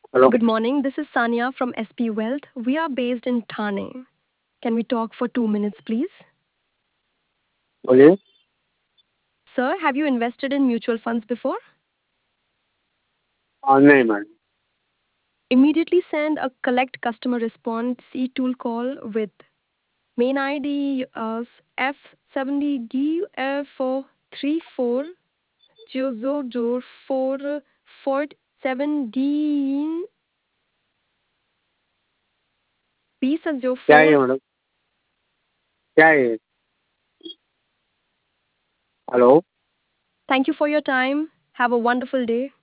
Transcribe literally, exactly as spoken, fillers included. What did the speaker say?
Hello. Good morning. This is Sanya from S P Wealth. We are based in Thane. Can we talk for two minutes, please? Okay. Sir, have you invested in mutual funds before? Uh, नहीं madam. Immediately send a collect customer response e tool call with main I D as F seventy D F three four zero zero four four seven D P zero क्या है four. ये madam? क्या है ये? Hello. Thank you for your time. Have a wonderful day.